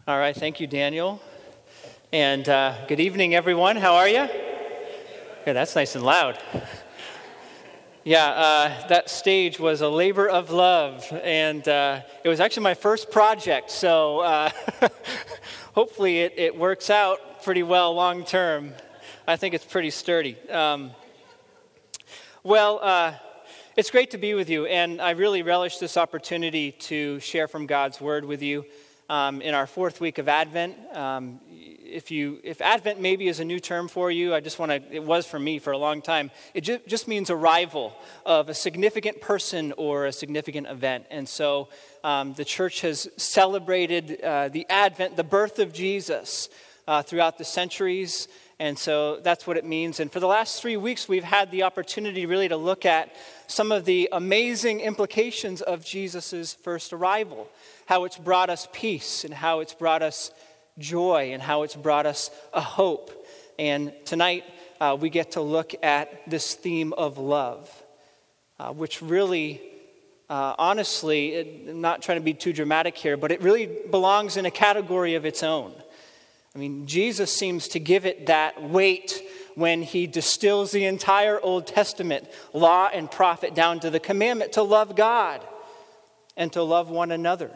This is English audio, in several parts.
All right, thank you, Daniel. And good evening, everyone. How are you? Okay, that's nice and loud. Yeah, that stage was a labor of love, and it was actually my first project, so hopefully it works out pretty well long term. I think it's pretty sturdy. It's great to be with you, and I really relish this opportunity to share from God's Word with you. In our fourth week of Advent. If Advent maybe is a new term for you, it was for me for a long time, it just means arrival of a significant person or a significant event. And so the church has celebrated the Advent, the birth of Jesus, throughout the centuries. And so that's what it means. And for the last 3 weeks, we've had the opportunity really to look at some of the amazing implications of Jesus' first arrival, how it's brought us peace and how it's brought us joy and how it's brought us a hope. And tonight, we get to look at this theme of love, which really, honestly, I'm not trying to be too dramatic here, but it really belongs in a category of its own. I mean, Jesus seems to give it that weight when he distills the entire Old Testament law and prophet down to the commandment to love God and to love one another.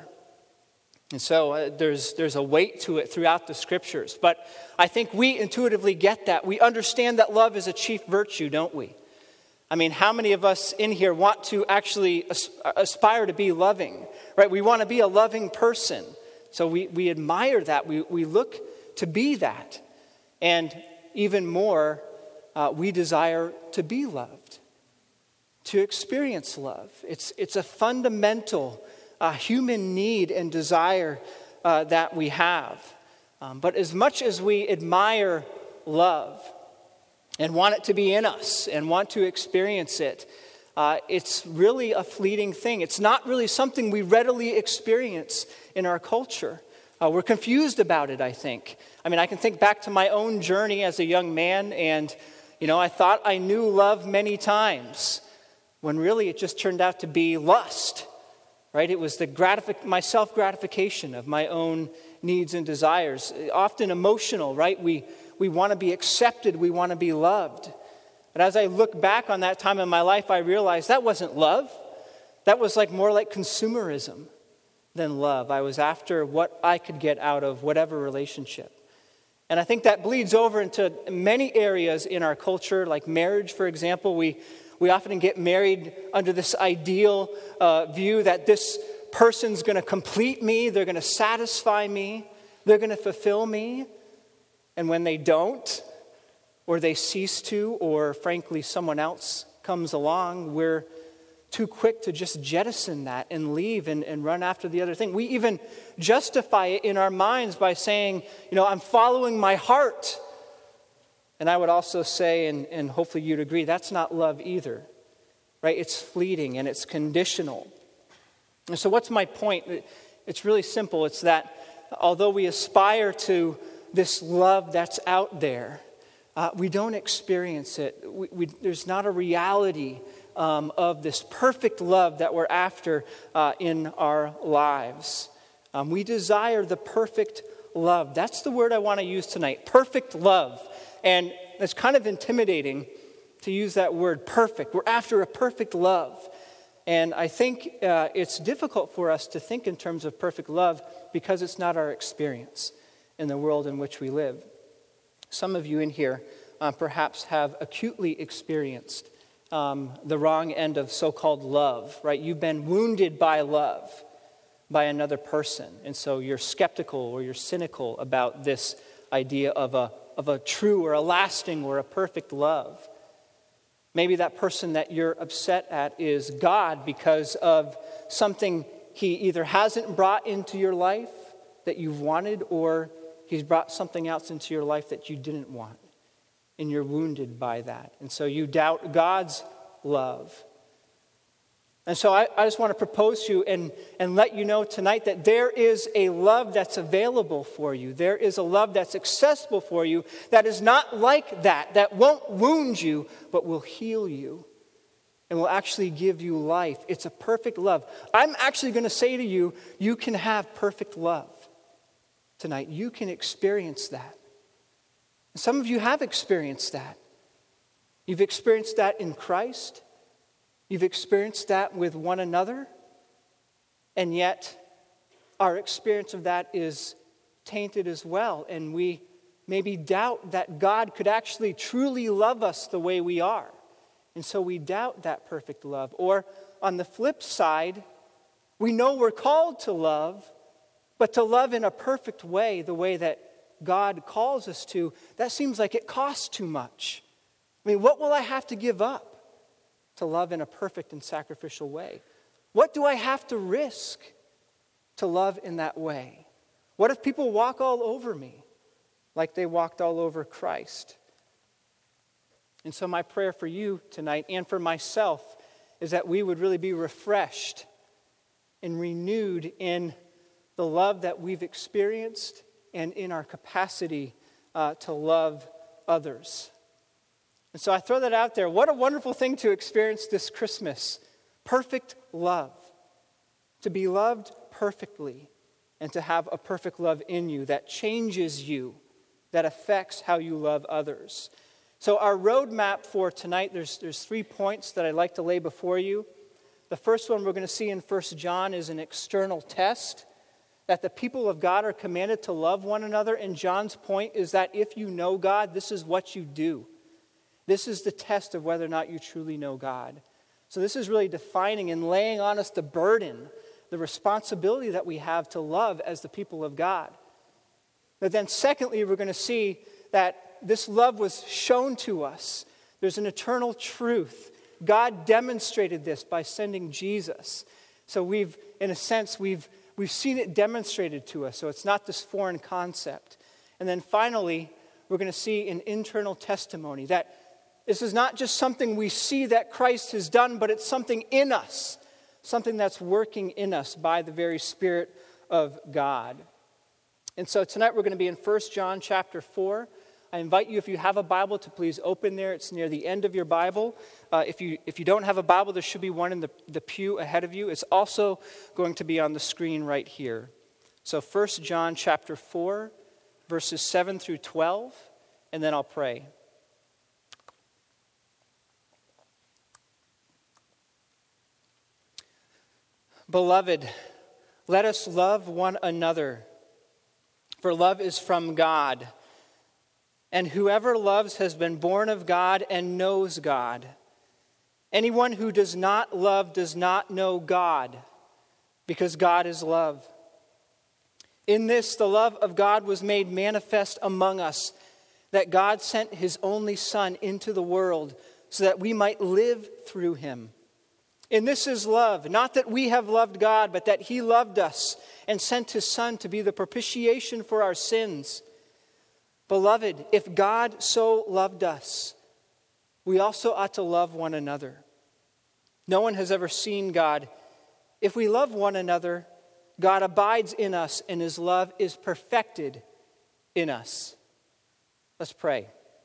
And so there's a weight to it throughout the scriptures. But I think we intuitively get that. We understand that love is a chief virtue, don't we? I mean, how many of us in here want to actually aspire to be loving, right? We want to be a loving person. So we admire that. We look to be that. And even more, we desire to be loved, to experience love. It's a fundamental human need and desire that we have. But as much as we admire love and want it to be in us and want to experience it, it's really a fleeting thing. It's not really something we readily experience in our culture. We're confused about it, I think. I mean, I can think back to my own journey as a young man, and, I thought I knew love many times, when really it just turned out to be lust, right? It was my self-gratification of my own needs and desires, often emotional, right? We want to be accepted, we want to be loved. But as I look back on that time in my life, I realized that wasn't love. That was more like consumerism than love. I was after what I could get out of whatever relationship. And I think that bleeds over into many areas in our culture, like marriage, for example. We often get married under this ideal view that this person's going to complete me, they're going to satisfy me, they're going to fulfill me. And when they don't, or they cease to, or frankly someone else comes along, we're too quick to just jettison that and leave and run after the other thing. We even justify it in our minds by saying, I'm following my heart. And I would also say, and hopefully you'd agree, that's not love either, right? It's fleeting and it's conditional. And so what's my point? It's really simple. It's that although we aspire to this love that's out there, we don't experience it. There's not a reality of this perfect love that we're after in our lives. We desire the perfect love. That's the word I want to use tonight, perfect love. And it's kind of intimidating to use that word, perfect. We're after a perfect love. And I think it's difficult for us to think in terms of perfect love because it's not our experience in the world in which we live. Some of you in here perhaps have acutely experienced the wrong end of so-called love, right? You've been wounded by love by another person. And so you're skeptical or you're cynical about this idea of a true or a lasting or a perfect love. Maybe that person that you're upset at is God because of something he either hasn't brought into your life that you've wanted, or he's brought something else into your life that you didn't want. And you're wounded by that. And so you doubt God's love. And so I just want to propose to you and let you know tonight that there is a love that's available for you. There is a love that's accessible for you that is not like that won't wound you, but will heal you and will actually give you life. It's a perfect love. I'm actually going to say to you, you can have perfect love. tonight. You can experience that. Some of you have experienced that. You've experienced that in Christ. You've experienced that with one another. And yet, our experience of that is tainted as well. And we maybe doubt that God could actually truly love us the way we are. And so we doubt that perfect love. Or on the flip side, we know we're called to love, but to love in a perfect way, the way that God calls us to, that seems like it costs too much. I mean, what will I have to give up to love in a perfect and sacrificial way? What do I have to risk to love in that way? What if people walk all over me like they walked all over Christ? And so my prayer for you tonight and for myself is that we would really be refreshed and renewed in the love that we've experienced and in our capacity to love others. And so I throw that out there. What a wonderful thing to experience this Christmas. Perfect love. To be loved perfectly and to have a perfect love in you that changes you, that affects how you love others. So our roadmap for tonight, there's 3 points that I'd like to lay before you. The first one we're going to see in 1 John is an external test, that the people of God are commanded to love one another. And John's point is that if you know God, this is what you do. This is the test of whether or not you truly know God. So this is really defining and laying on us the burden, the responsibility that we have to love as the people of God. But then secondly, we're going to see that this love was shown to us. There's an eternal truth. God demonstrated this by sending Jesus. So we've seen it demonstrated to us. So it's not this foreign concept. And then finally, we're going to see an internal testimony that this is not just something we see that Christ has done, but it's something in us, something that's working in us by the very Spirit of God. And so tonight we're going to be in 1 John chapter 4. I invite you, if you have a Bible, to please open there. It's near the end of your Bible. If you don't have a Bible, there should be one in the pew ahead of you. It's also going to be on the screen right here. So 1 John chapter 4, verses 7 through 12, and then I'll pray. Beloved, let us love one another, for love is from God. And whoever loves has been born of God and knows God. Anyone who does not love does not know God, because God is love. In this, the love of God was made manifest among us, that God sent his only Son into the world so that we might live through him. And this is love, not that we have loved God, but that he loved us and sent his Son to be the propitiation for our sins. Beloved, if God so loved us, we also ought to love one another. No one has ever seen God. If we love one another, God abides in us and his love is perfected in us. Let's pray.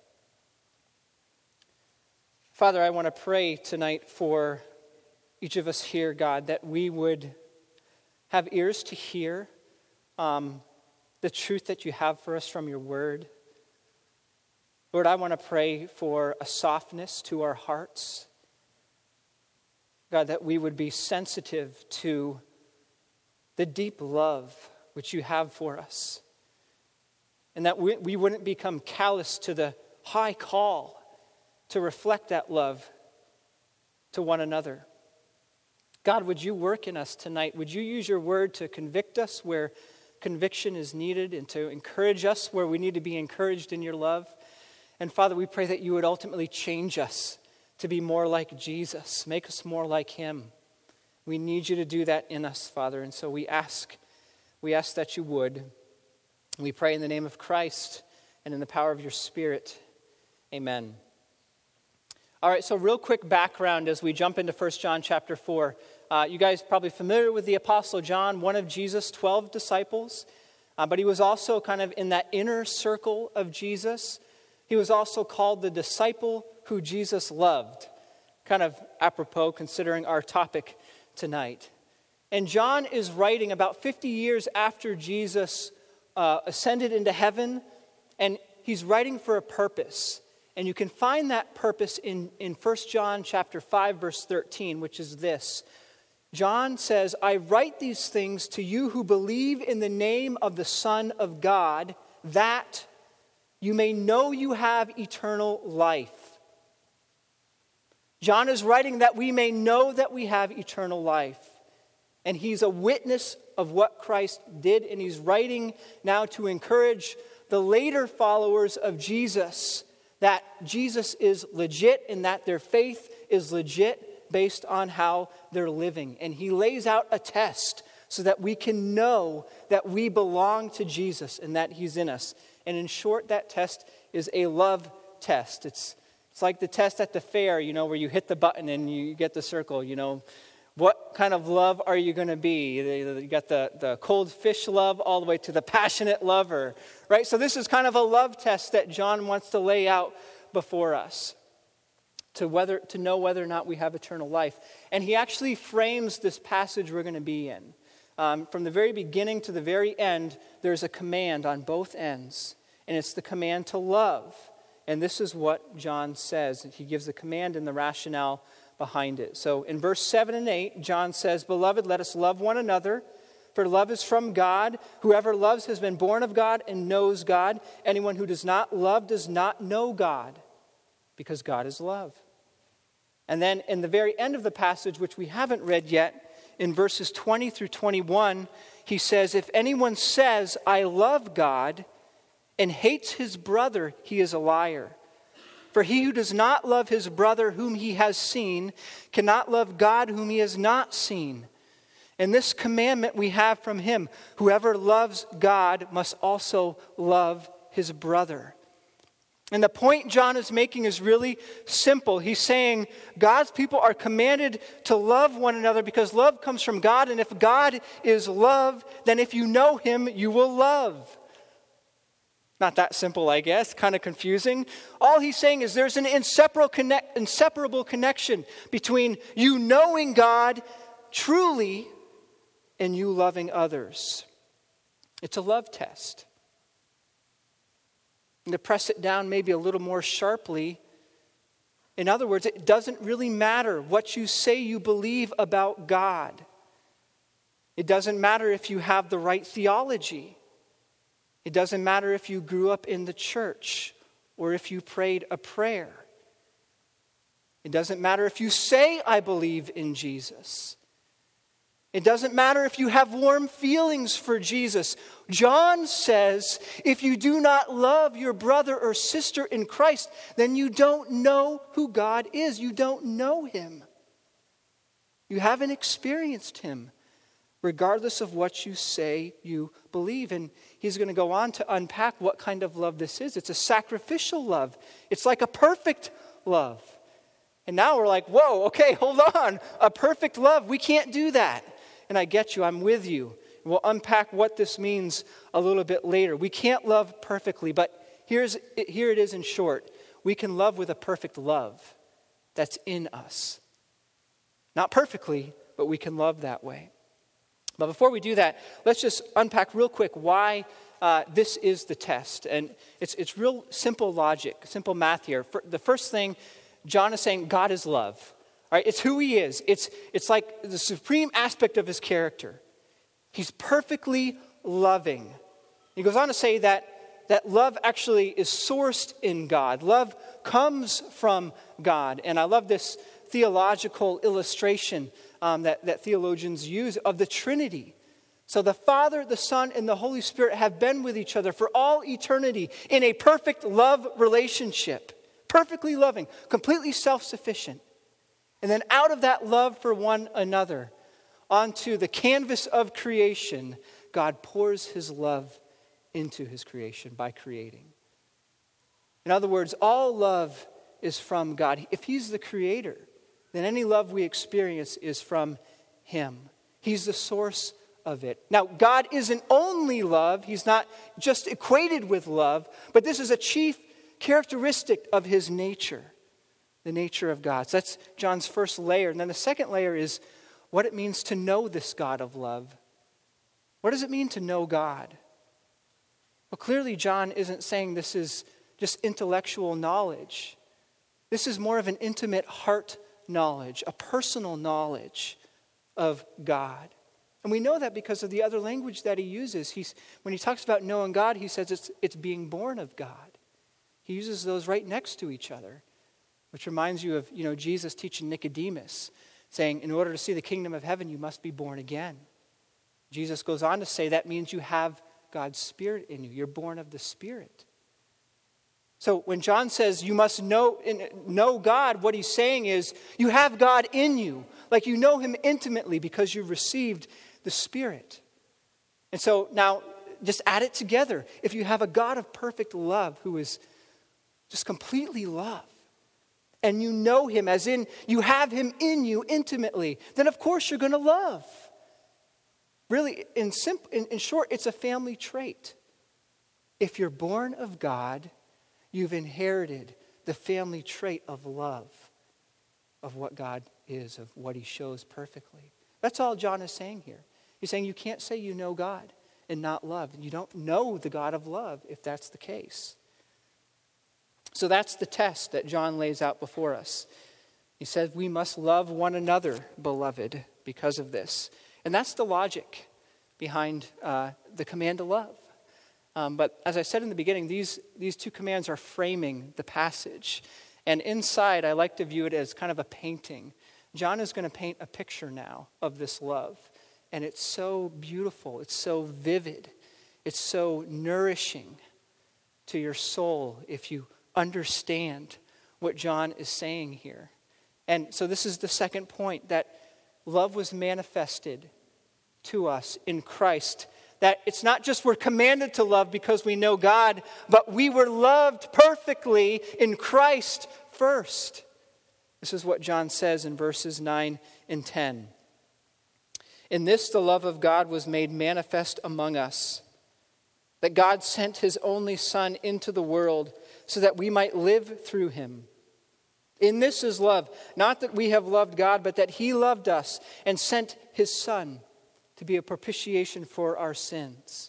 Father, I want to pray tonight for each of us here, God, that we would have ears to hear the truth that you have for us from your word. Lord, I want to pray for a softness to our hearts. God, that we would be sensitive to the deep love which you have for us. And that we wouldn't become callous to the high call to reflect that love to one another. God, would you work in us tonight? Would you use your word to convict us where conviction is needed and to encourage us where we need to be encouraged in your love? And Father, we pray that you would ultimately change us to be more like Jesus. Make us more like him. We need you to do that in us, Father. And so we ask that you would. We pray in the name of Christ and in the power of your Spirit. Amen. All right, so real quick background as we jump into 1 John chapter 4. You guys probably familiar with the Apostle John, one of Jesus' 12 disciples. But he was also kind of in that inner circle of Jesus. He was also called the disciple who Jesus loved. Kind of apropos considering our topic tonight. And John is writing about 50 years after Jesus ascended into heaven, and he's writing for a purpose. And you can find that purpose in 1 John chapter 5, verse 13, which is this. John says, I write these things to you who believe in the name of the Son of God, that you may know you have eternal life. John is writing that we may know that we have eternal life. And he's a witness of what Christ did, and he's writing now to encourage the later followers of Jesus that Jesus is legit and that their faith is legit based on how they're living. And he lays out a test so that we can know that we belong to Jesus and that he's in us. And in short, that test is a love test. It's like the test at the fair, where you hit the button and you get the circle, What kind of love are you going to be? You got the cold fish love all the way to the passionate lover, right? So this is kind of a love test that John wants to lay out before us to know whether or not we have eternal life. And he actually frames this passage we're going to be in. From the very beginning to the very end, there's a command on both ends, and it's the command to love. And this is what John says. He gives the command and the rationale behind it. So in verse 7 and 8, John says, Beloved, let us love one another, for love is from God. Whoever loves has been born of God and knows God. Anyone who does not love does not know God, because God is love. And then in the very end of the passage, which we haven't read yet, in verses 20 through 21, he says, If anyone says, I love God, and hates his brother, he is a liar. For he who does not love his brother whom he has seen cannot love God whom he has not seen. And this commandment we have from him, whoever loves God must also love his brother. And the point John is making is really simple. He's saying God's people are commanded to love one another because love comes from God. And if God is love, then if you know him, you will love. Not that simple, I guess, kind of confusing. All he's saying is there's an inseparable connection between you knowing God truly and you loving others. It's a love test. And to press it down maybe a little more sharply, in other words, it doesn't really matter what you say you believe about God. It doesn't matter if you have the right theology. It doesn't matter if you grew up in the church or if you prayed a prayer. It doesn't matter if you say, I believe in Jesus. It doesn't matter if you have warm feelings for Jesus. John says, if you do not love your brother or sister in Christ, then you don't know who God is. You don't know him. You haven't experienced him, regardless of what you say you believe. And he's going to go on to unpack what kind of love this is. It's a sacrificial love. It's like a perfect love. And now we're like, whoa, okay, hold on. A perfect love, we can't do that. And I get you, I'm with you. We'll unpack what this means a little bit later. We can't love perfectly, but here it is in short. We can love with a perfect love that's in us. Not perfectly, but we can love that way. But before we do that, let's just unpack real quick why this is the test. And it's real simple logic, simple math here. The first thing, John is saying God is love. All right, it's who he is. It's like the supreme aspect of his character. He's perfectly loving. He goes on to say that love actually is sourced in God. Love comes from God. And I love this theological illustration that theologians use of the Trinity. So the Father, the Son, and the Holy Spirit have been with each other for all eternity in a perfect love relationship. Perfectly loving, completely self-sufficient. And then out of that love for one another, onto the canvas of creation, God pours his love into his creation by creating. In other words, all love is from God. If he's the creator, then any love we experience is from him. He's the source of it. Now, God isn't only love. He's not just equated with love, but this is a chief characteristic of his nature, the nature of God. So that's John's first layer. And then the second layer is what it means to know this God of love. What does it mean to know God? Clearly, John isn't saying this is just intellectual knowledge. This is more of an intimate heart knowledge, a personal knowledge of God. And we know that because of the other language that he uses. When he talks about knowing God, he says it's being born of God. He uses those right next to each other, which reminds you of Jesus teaching Nicodemus, saying, in order to see the kingdom of heaven, you must be born again. Jesus goes on to say that means you have God's Spirit in you. You're born of the Spirit. So when John says you must know God, what he's saying is you have God in you. Like you know him intimately because you've received the Spirit. And so now just add it together. If you have a God of perfect love who is just completely love, and you know him as in you have him in you intimately, then of course you're going to love. Really, in short, it's a family trait. If you're born of God, you've inherited the family trait of love, of what God is, of what he shows perfectly. That's all John is saying here. He's saying you can't say you know God and not love. You don't know the God of love if that's the case. So that's the test that John lays out before us. He says we must love one another, beloved, because of this. And that's the logic behind the command to love. But as I said in the beginning, these two commands are framing the passage. And inside, I like to view it as kind of a painting. John is going to paint a picture now of this love. And it's so beautiful. It's so vivid. It's so nourishing to your soul if you understand what John is saying here. And so this is the second point, that love was manifested to us in Christ. That it's not just we're commanded to love because we know God, but we were loved perfectly in Christ first. This is what John says in verses 9 and 10. In this the love of God was made manifest among us, that God sent his only Son into the world so that we might live through him. In this is love, not that we have loved God, but that he loved us and sent his Son to be a propitiation for our sins.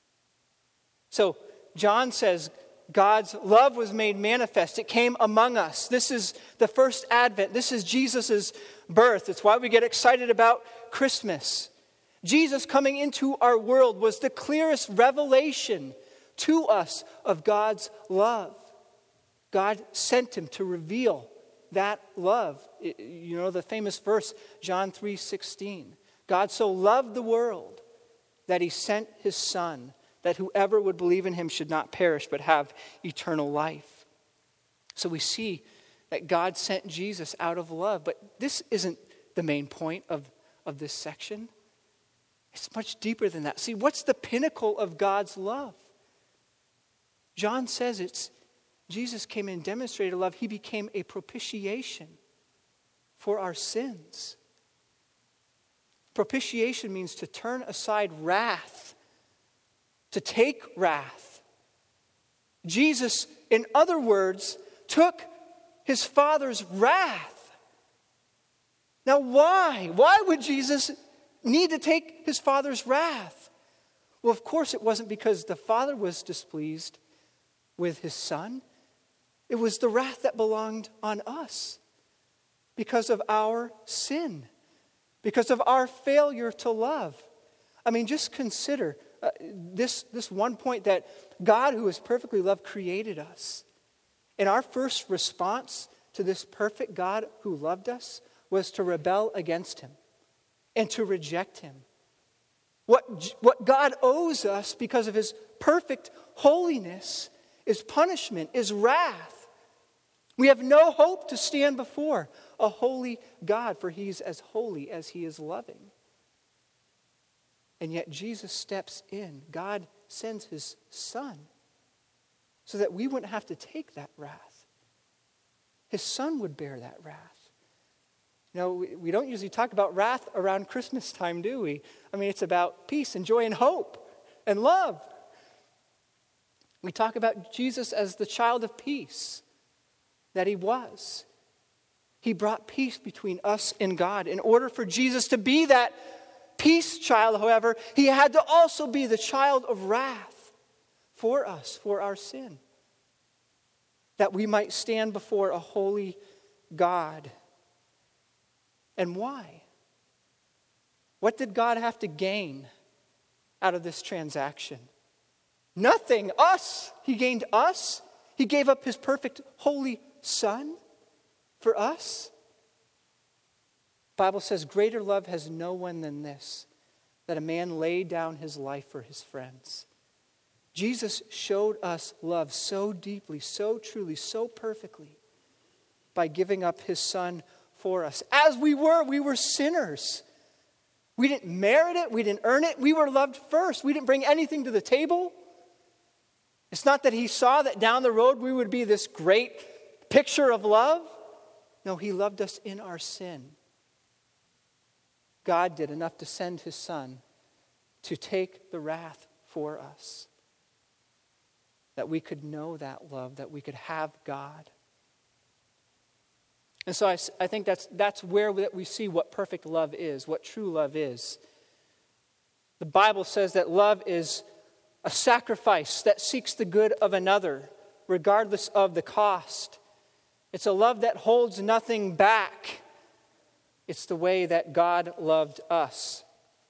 So John says God's love was made manifest. It came among us. This is the first Advent. This is Jesus' birth. It's why we get excited about Christmas. Jesus coming into our world was the clearest revelation to us of God's love. God sent him to reveal that love. You know the famous verse, John 3:16. God so loved the world that he sent his Son, that whoever would believe in him should not perish but have eternal life. So we see that God sent Jesus out of love. But this isn't the main point of this section. It's much deeper than that. See, what's the pinnacle of God's love? John says it's Jesus came and demonstrated love. He became a propitiation for our sins. Propitiation means to turn aside wrath, to take wrath. Jesus, in other words, took his Father's wrath. Now why? Why would Jesus need to take his Father's wrath? Well, of course it wasn't because the Father was displeased with his Son. It was the wrath that belonged on us because of our sin, because of our failure to love. I mean, just consider this one point, that God, who is perfectly love, created us. And our first response to this perfect God who loved us was to rebel against him and to reject him. What God owes us because of his perfect holiness is punishment, is wrath. We have no hope to stand before a holy God, for he's as holy as he is loving. And yet Jesus steps in. God sends his Son so that we wouldn't have to take that wrath. His Son would bear that wrath. You know, we don't usually talk about wrath around Christmas time, do we? I mean, it's about peace and joy and hope and love. We talk about Jesus as the child of peace that he was. He brought peace between us and God. In order for Jesus to be that peace child, however, he had to also be the child of wrath for us, for our sin, that we might stand before a holy God. And why? What did God have to gain out of this transaction? Nothing. Us. He gained us. He gave up his perfect, holy Son for us. The Bible says, greater love has no one than this, that a man lay down his life for his friends. Jesus showed us love so deeply, so truly, so perfectly by giving up his Son for us. As we were sinners. We didn't merit it. We didn't earn it. We were loved first. We didn't bring anything to the table. It's not that he saw that down the road we would be this great picture of love. No, he loved us in our sin. God did enough to send his Son to take the wrath for us, that we could know that love, that we could have God. And so I think that's where we see what perfect love is, what true love is. The Bible says that love is a sacrifice that seeks the good of another, regardless of the cost. It's a love that holds nothing back. It's the way that God loved us.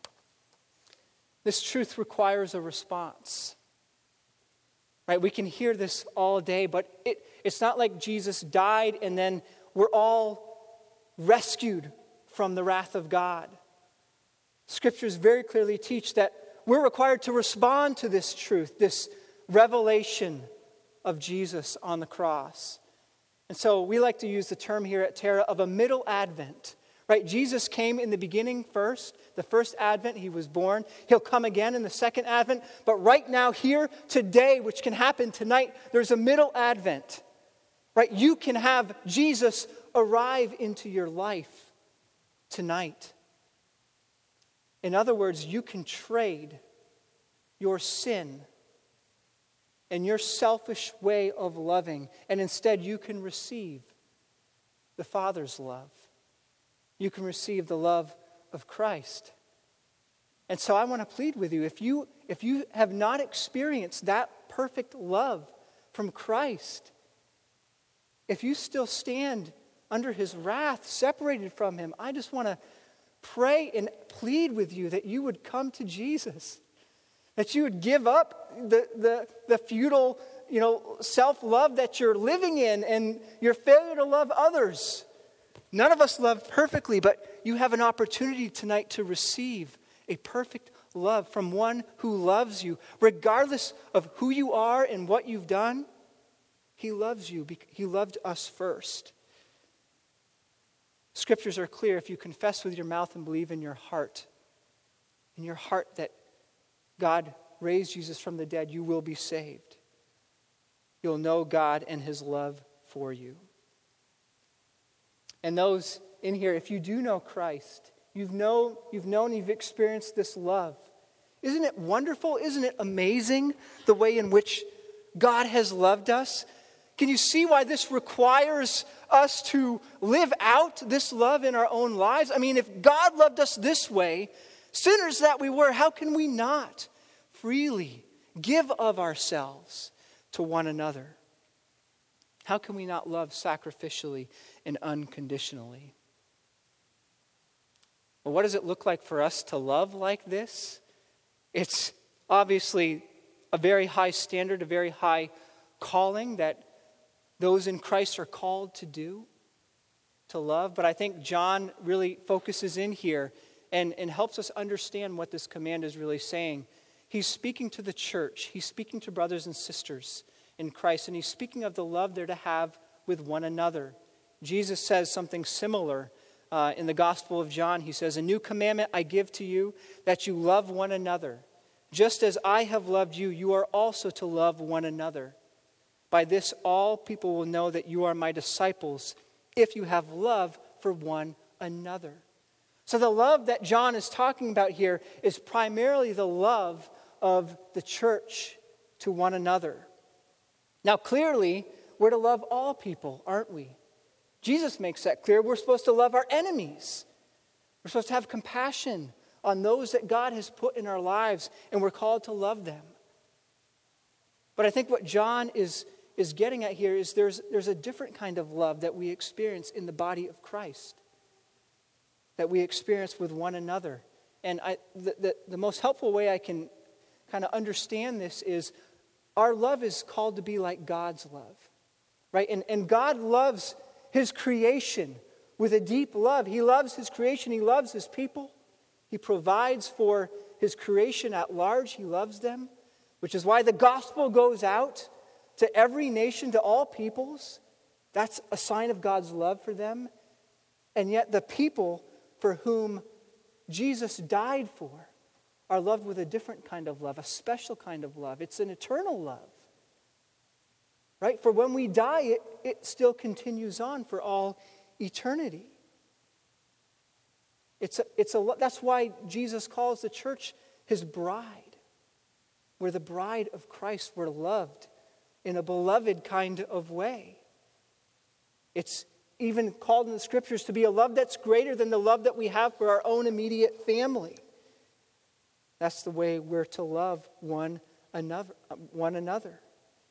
This truth requires a response. Right? We can hear this all day, but it's not like Jesus died and then we're all rescued from the wrath of God. Scriptures very clearly teach that we're required to respond to this truth, this revelation of Jesus on the cross. And so we like to use the term here at Terra of a middle advent. Right? Jesus came in the beginning first, the first advent, he was born. He'll come again in the second advent. But right now, here, today, which can happen tonight, there's a middle advent. Right? You can have Jesus arrive into your life tonight. In other words, you can trade your sin and your selfish way of loving, and instead you can receive the Father's love. You can receive the love of Christ. And so I want to plead with you, if you have not experienced that perfect love from Christ, if you still stand under his wrath, separated from him, I just want to pray and plead with you that you would come to Jesus, that you would give up the futile, self-love that you're living in and your failure to love others. None of us love perfectly, but you have an opportunity tonight to receive a perfect love from one who loves you. Regardless of who you are and what you've done, he loves you. He loved us first. Scriptures are clear. If you confess with your mouth and believe in your heart that God raised Jesus from the dead, you will be saved. You'll know God and his love for you. And those in here, if you do know Christ, you've experienced this love. Isn't it wonderful? Isn't it amazing the way in which God has loved us? Can you see why this requires us to live out this love in our own lives? I mean, if God loved us this way, sinners that we were, how can we not freely give of ourselves to one another? How can we not love sacrificially and unconditionally? Well, what does it look like for us to love like this? It's obviously a very high standard, a very high calling that those in Christ are called to do, to love. But I think John really focuses in here and helps us understand what this command is really saying. He's speaking to the church. He's speaking to brothers and sisters in Christ. And he's speaking of the love they're to have with one another. Jesus says something similar in the Gospel of John. He says, "A new commandment I give to you, that you love one another. Just as I have loved you, you are also to love one another. By this all people will know that you are my disciples, if you have love for one another." So the love that John is talking about here is primarily the love of the church to one another. Now clearly, we're to love all people, aren't we? Jesus makes that clear. We're supposed to love our enemies. We're supposed to have compassion on those that God has put in our lives, and we're called to love them. But I think what John is getting at here is there's a different kind of love that we experience in the body of Christ, that we experience with one another. And the most helpful way I can kind of understand this is our love is called to be like God's love, right? And God loves his creation with a deep love. He loves his creation. He loves his people. He provides for his creation at large. He loves them, which is why the gospel goes out to every nation, to all peoples. That's a sign of God's love for them. And yet the people for whom Jesus died for are loved with a different kind of love, a special kind of love. It's an eternal love, right? For when we die, it still continues on for all eternity. That's why Jesus calls the church his bride. We're the bride of Christ. We're loved in a beloved kind of way. It's even called in the scriptures to be a love that's greater than the love that we have for our own immediate family. That's the way we're to love one another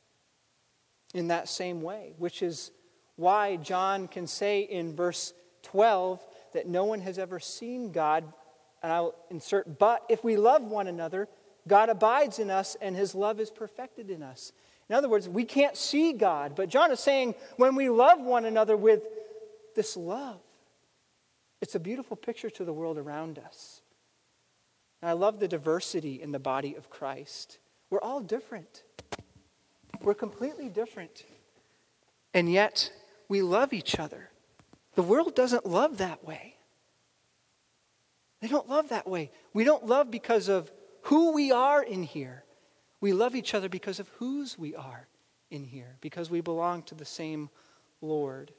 in that same way, which is why John can say in verse 12 that no one has ever seen God, and I'll insert, but if we love one another, God abides in us and his love is perfected in us. In other words, we can't see God, but John is saying when we love one another with this love, it's a beautiful picture to the world around us. And I love the diversity in the body of Christ. We're all different. We're completely different. And yet, we love each other. The world doesn't love that way. They don't love that way. We don't love because of who we are in here. We love each other because of whose we are in here, because we belong to the same Lord.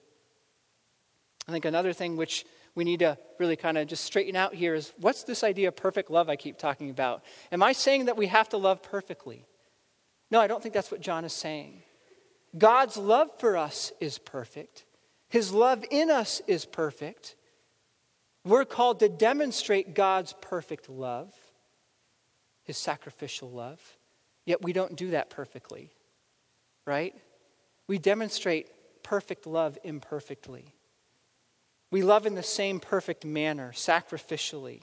I think another thing which we need to really kind of just straighten out here is, what's this idea of perfect love I keep talking about? Am I saying that we have to love perfectly? No, I don't think that's what John is saying. God's love for us is perfect. His love in us is perfect. We're called to demonstrate God's perfect love, his sacrificial love. Yet we don't do that perfectly, right? We demonstrate perfect love imperfectly. We love in the same perfect manner, sacrificially.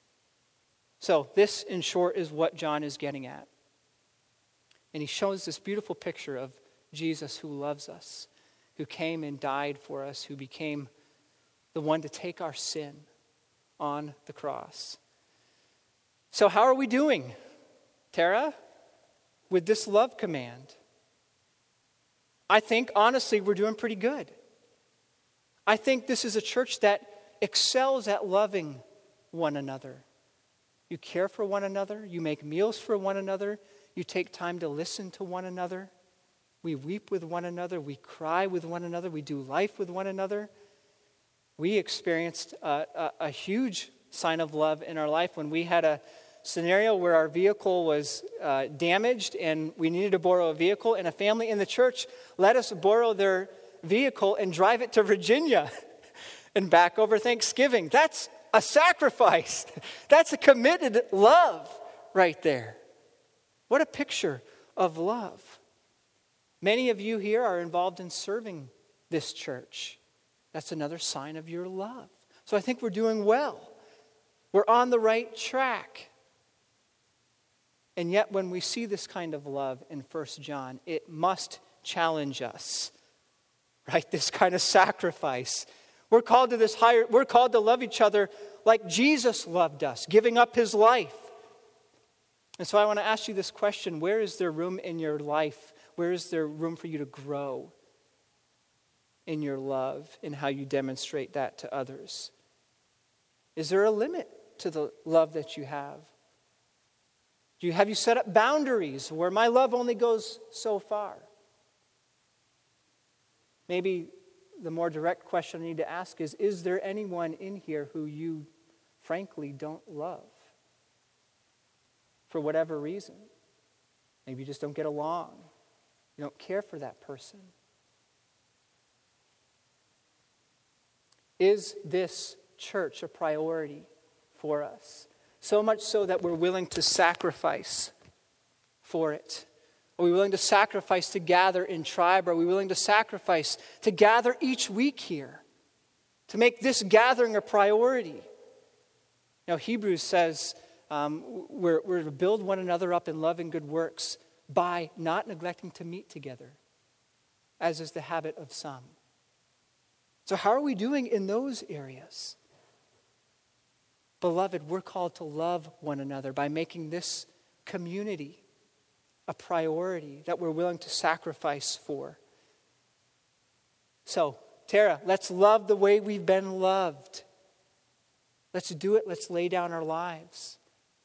So this, in short, is what John is getting at. And he shows this beautiful picture of Jesus who loves us, who came and died for us, who became the one to take our sin on the cross. So how are we doing, Tara, with this love command? I think, honestly, we're doing pretty good. I think this is a church that excels at loving one another. You care for one another. You make meals for one another. You take time to listen to one another. We weep with one another. We cry with one another. We do life with one another. We experienced a huge sign of love in our life when we had a scenario where our vehicle was damaged and we needed to borrow a vehicle, and a family in the church let us borrow their vehicle and drive it to Virginia and back over Thanksgiving. That's a sacrifice. That's a committed love right there. What a picture of love. Many of you here are involved in serving this church. That's another sign of your love. So I think we're doing well. We're on the right track. And yet when we see this kind of love in 1 John, it must challenge us. Right? This kind of sacrifice. We're called to love each other like Jesus loved us, giving up his life. And so I want to ask you this question: where is there room in your life? Where is there room for you to grow in your love, in how you demonstrate that to others? Is there a limit to the love that you have? Have you set up boundaries where my love only goes so far? Maybe the more direct question I need to ask is there anyone in here who you frankly don't love? For whatever reason. Maybe you just don't get along. You don't care for that person. Is this church a priority for us? So much so that we're willing to sacrifice for it. Are we willing to sacrifice to gather in tribe? Are we willing to sacrifice to gather each week here? To make this gathering a priority? Now, Hebrews says we're to build one another up in love and good works by not neglecting to meet together, as is the habit of some. So how are we doing in those areas? Beloved, we're called to love one another by making this community a priority that we're willing to sacrifice for. So, Tara, let's love the way we've been loved. Let's do it. Let's lay down our lives.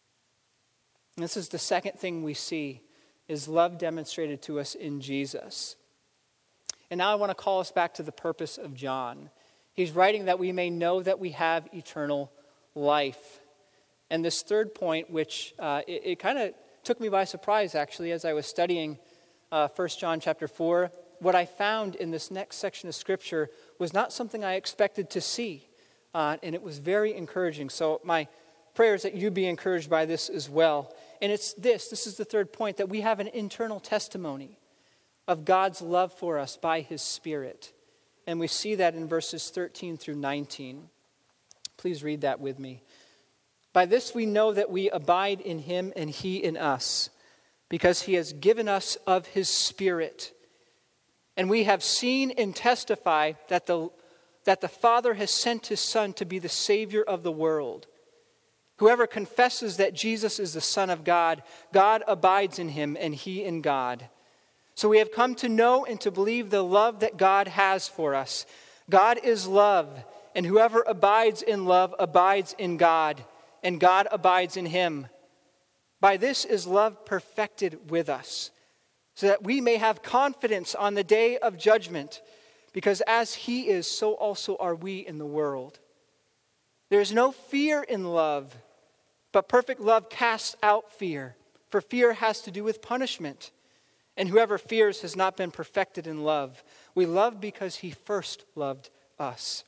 And this is the second thing we see, is love demonstrated to us in Jesus. And now I want to call us back to the purpose of John. He's writing that we may know that we have eternal life. And this third point, which it kind of took me by surprise, actually, as I was studying 1 John chapter 4, what I found in this next section of Scripture was not something I expected to see. And it was very encouraging. So my prayer is that you be encouraged by this as well. And it's this is the third point, that we have an internal testimony of God's love for us by His Spirit. And we see that in verses 13 through 19. Please read that with me. By this we know that we abide in Him and He in us, because He has given us of His Spirit. And we have seen and testify that the Father has sent His Son to be the Savior of the world. Whoever confesses that Jesus is the Son of God, God abides in him and he in God. So we have come to know and to believe the love that God has for us. God is love, and whoever abides in love abides in God, and God abides in him. By this is love perfected with us, so that we may have confidence on the day of judgment, because as He is, so also are we in the world. There is no fear in love, but perfect love casts out fear, for fear has to do with punishment. And whoever fears has not been perfected in love. We love because He first loved us.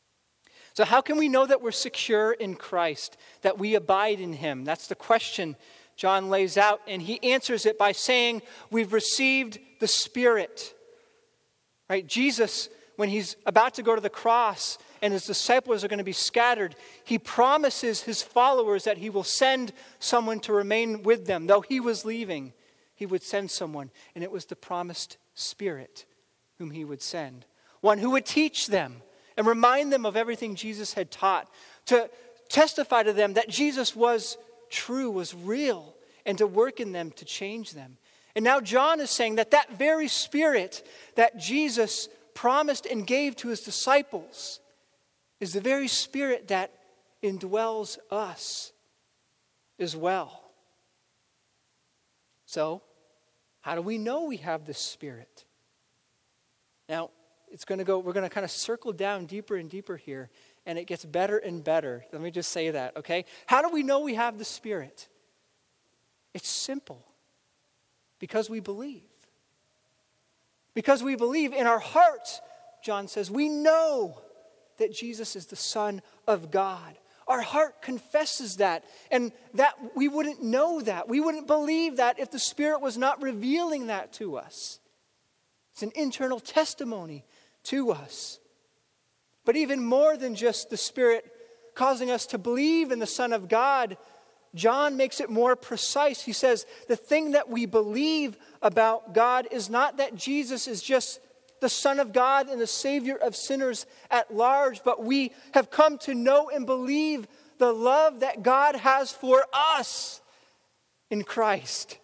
So how can we know that we're secure in Christ, that we abide in Him? That's the question John lays out, and he answers it by saying we've received the Spirit. Right? Jesus, when He's about to go to the cross and His disciples are going to be scattered, He promises His followers that He will send someone to remain with them. Though He was leaving, He would send someone, and it was the promised Spirit whom He would send. One who would teach them and remind them of everything Jesus had taught, to testify to them that Jesus was true, was real, and to work in them to change them. And now John is saying that that very Spirit that Jesus promised and gave to His disciples is the very Spirit that indwells us as well. So, how do we know we have this Spirit? Now, we're going to kind of circle down deeper and deeper here, and it gets better and better. Let me just say that, okay? How do we know we have the Spirit? It's simple. Because we believe. Because we believe in our hearts, John says, we know that Jesus is the Son of God. Our heart confesses that, and that we wouldn't know that. We wouldn't believe that if the Spirit was not revealing that to us. It's an internal testimony to us. But even more than just the Spirit causing us to believe in the Son of God, John makes it more precise. He says, the thing that we believe about God is not that Jesus is just the Son of God and the Savior of sinners at large, but we have come to know and believe the love that God has for us in Christ.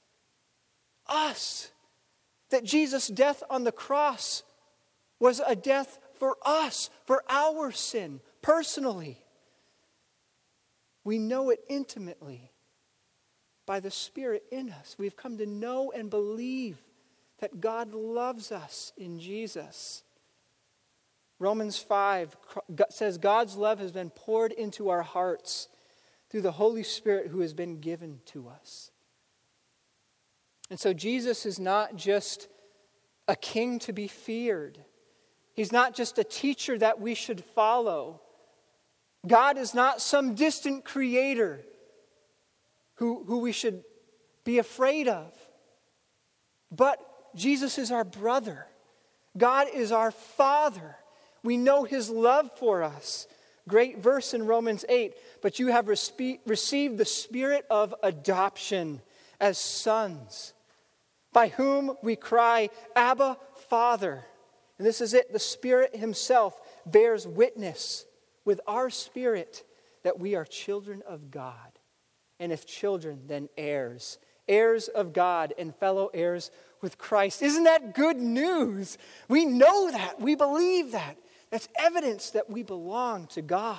Us. That Jesus' death on the cross was a death for us, for our sin, personally. We know it intimately by the Spirit in us. We've come to know and believe that God loves us in Jesus. Romans 5 says God's love has been poured into our hearts through the Holy Spirit who has been given to us. And so Jesus is not just a king to be feared. He's not just a teacher that we should follow. God is not some distant creator who we should be afraid of. But Jesus is our brother. God is our Father. We know his love for us. Great verse in Romans 8. But you have received the spirit of adoption as sons, by whom we cry, Abba, Father. And this is it. The Spirit himself bears witness with our spirit that we are children of God. And if children, then heirs. Heirs of God and fellow heirs with Christ. Isn't that good news? We know that. We believe that. That's evidence that we belong to God.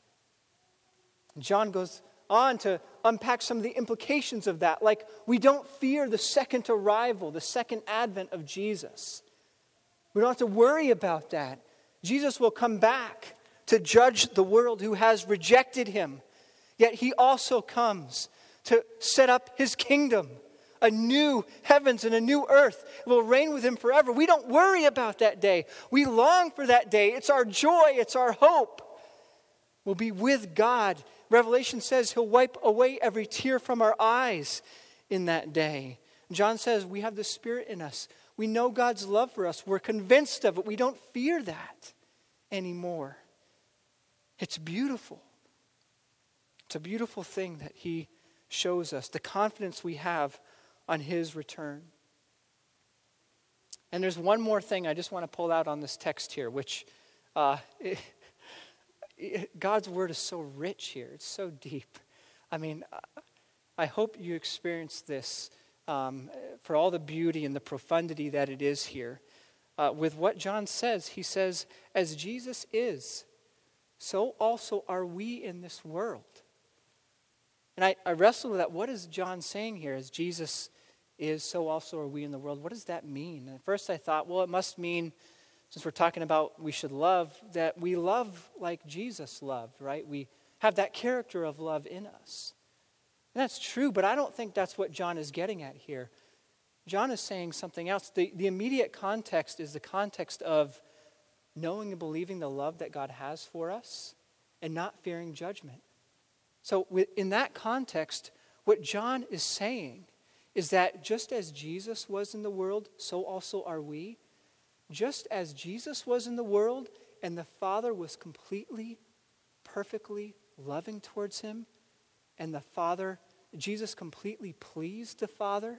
John goes on to unpack some of the implications of that. Like, we don't fear the second arrival, the second advent of Jesus. We don't have to worry about that. Jesus will come back to judge the world who has rejected him. Yet he also comes to set up his kingdom. A new heavens and a new earth will reign with him forever. We don't worry about that day. We long for that day. It's our joy. It's our hope. We'll be with God. Revelation says he'll wipe away every tear from our eyes in that day. John says we have the Spirit in us. We know God's love for us. We're convinced of it. We don't fear that anymore. It's beautiful. It's a beautiful thing that he shows us, the confidence we have on his return. And there's one more thing I just want to pull out on this text here, which God's word is so rich here. It's so deep. I mean, I hope you experience this for all the beauty and the profundity that it is here. With what John says, he says, as Jesus is, so also are we in this world. And I wrestled with that. What is John saying here? As Jesus is, so also are we in the world. What does that mean? And at first I thought, well, it must mean, since we're talking about we should love, that we love like Jesus loved, right? We have that character of love in us. And that's true, but I don't think that's what John is getting at here. John is saying something else. The immediate context is the context of knowing and believing the love that God has for us and not fearing judgment. So in that context, what John is saying is that just as Jesus was in the world, so also are we. Just as Jesus was in the world and the Father was completely, perfectly loving towards him, and Jesus completely pleased the Father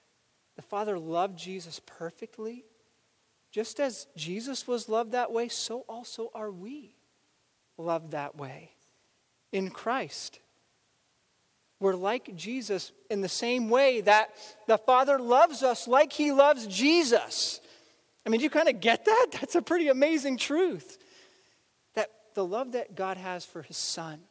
loved Jesus perfectly. Just as Jesus was loved that way, so also are we loved that way. In Christ, we're like Jesus in the same way that the Father loves us like he loves Jesus. I mean, do you kind of get that? That's a pretty amazing truth. That the love that God has for his Son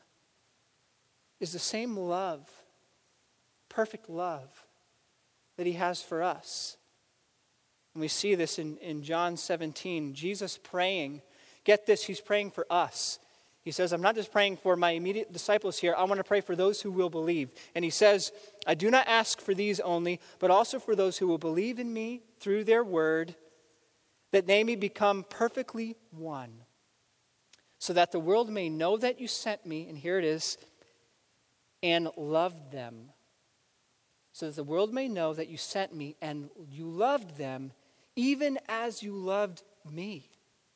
is the same love, perfect love, that he has for us. And we see this in John 17. Jesus praying. Get this, he's praying for us. He says, I'm not just praying for my immediate disciples here. I want to pray for those who will believe. And he says, I do not ask for these only, but also for those who will believe in me through their word, that they may become perfectly one, so that the world may know that you sent me, and here it is, and loved them. So that the world may know that you sent me and you loved them even as you loved me.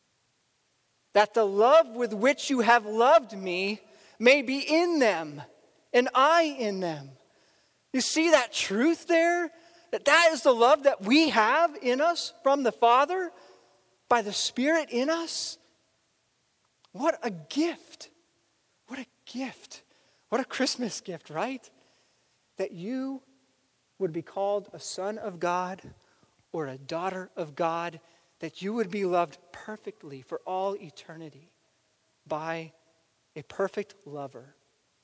That the love with which you have loved me may be in them and I in them. You see that truth there? That is the love that we have in us from the Father by the Spirit in us. What a gift. What a gift. What a Christmas gift, right? That you would be called a son of God or a daughter of God, that you would be loved perfectly for all eternity by a perfect lover.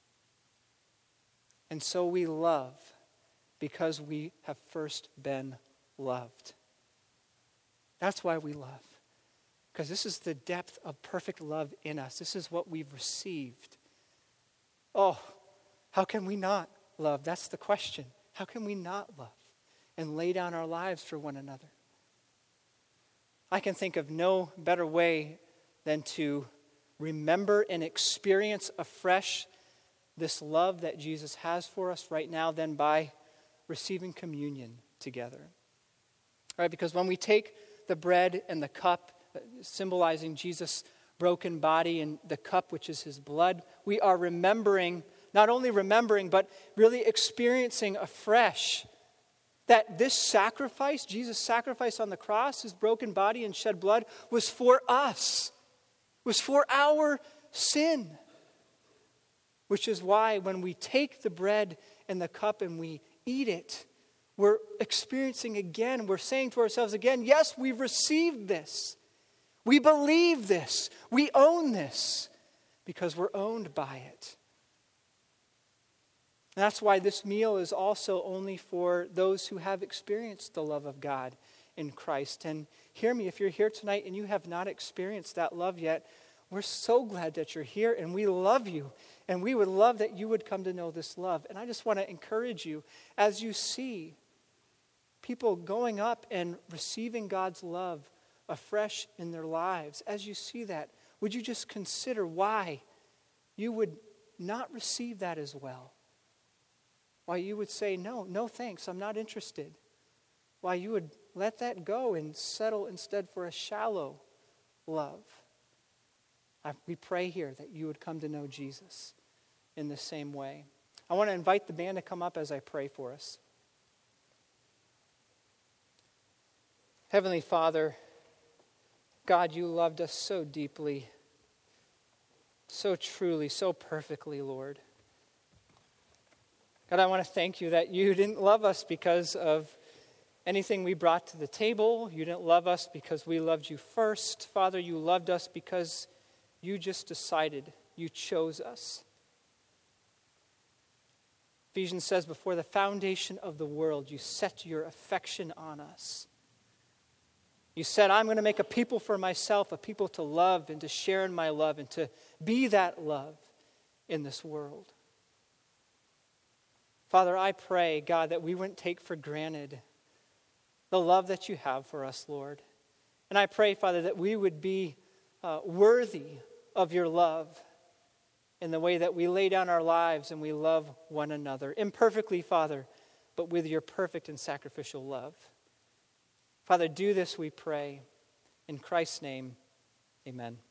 And so we love because we have first been loved. That's why we love. Because this is the depth of perfect love in us. This is what we've received. Oh, how can we not love? That's the question. How can we not love and lay down our lives for one another? I can think of no better way than to remember and experience afresh this love that Jesus has for us right now than by receiving communion together. right? Because when we take the bread and the cup, symbolizing Jesus' broken body, and the cup, which is his blood, we are remembering, not only remembering, but really experiencing afresh that this sacrifice, Jesus' sacrifice on the cross, his broken body and shed blood, was for us, was for our sin. Which is why when we take the bread and the cup and we eat it, we're experiencing again, we're saying to ourselves again, yes, we've received this. We believe this. We own this because we're owned by it. And that's why this meal is also only for those who have experienced the love of God in Christ. And hear me, if you're here tonight and you have not experienced that love yet, we're so glad that you're here and we love you. And we would love that you would come to know this love. And I just want to encourage you, as you see people going up and receiving God's love afresh in their lives, as you see that, would you just consider why you would not receive that as well? Why you would say, no thanks, I'm not interested. Why you would let that go and settle instead for a shallow love. We pray here that you would come to know Jesus in the same way. I want to invite the band to come up as I pray for us. Heavenly Father, God, you loved us so deeply, so truly, so perfectly, Lord. God, I want to thank you that you didn't love us because of anything we brought to the table. You didn't love us because we loved you first. Father, you loved us because you just decided, you chose us. Ephesians says, before the foundation of the world, you set your affection on us. You said, I'm going to make a people for myself, a people to love and to share in my love and to be that love in this world. Father, I pray, God, that we wouldn't take for granted the love that you have for us, Lord. And I pray, Father, that we would be worthy of your love in the way that we lay down our lives and we love one another. Imperfectly, Father, but with your perfect and sacrificial love. Father, do this, we pray. In Christ's name, amen.